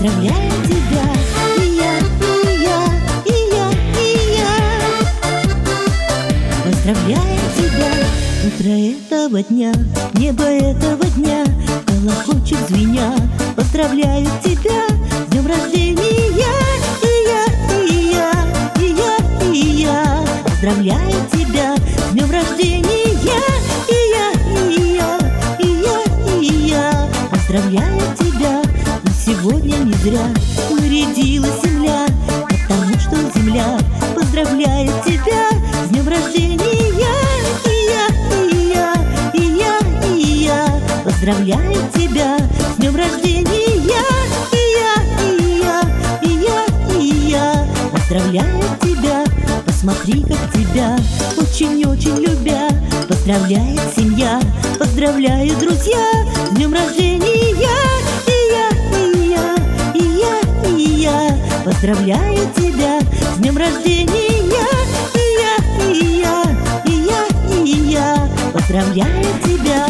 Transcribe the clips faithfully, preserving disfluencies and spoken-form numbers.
Поздравляю тебя, и я, и я, и я, и я. Поздравляю тебя, утро этого дня, небо этого дня, колокольчик звеня. Поздравляю тебя с днем рождения, и я, и я, и я, и я. Поздравляю тебя с днем рождения, и я, и я, и я, и я. Поздравляю тебя, и сегодня не зря нарядилась земля, потому что земля поздравляет тебя с днем рождения, и я, и я, и я, и я. Поздравляю тебя с днем рождения, и я, и я, и я, и я. Поздравляю тебя, посмотри, как тебя очень-очень любя. Поздравляет семья, поздравляю друзья с днем рождения, и я, и я, и я, и я. Поздравляю тебя с днем рождения, и я, и я, и я, и я. Поздравляю тебя.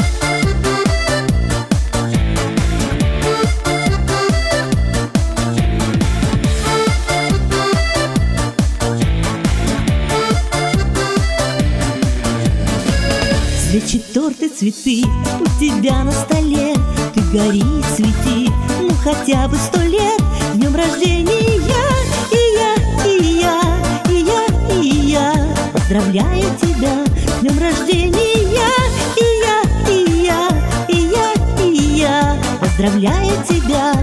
Свечи, торты, цветы у тебя на столе. Ты гори, свети, ну хотя бы сто лет. С днем рождения, я, и я, и я, и я, и я. Поздравляю тебя с днем рождения, я, и я, и я, и я, и я. Поздравляю тебя.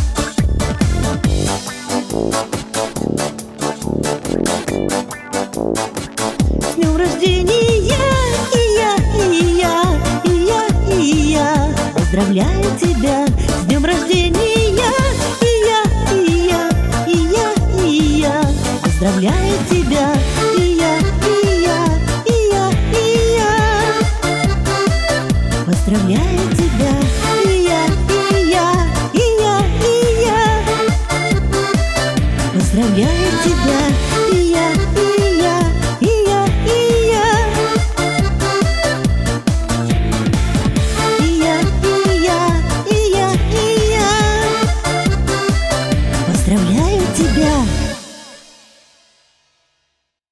С днем рождения, я, и я, и я, и я, и я. Поздравляю тебя с днем рождения, я, и я, и я, и я, и я. Поздравляю тебя, и я, и я, и я, и я. Поздравляю тебя.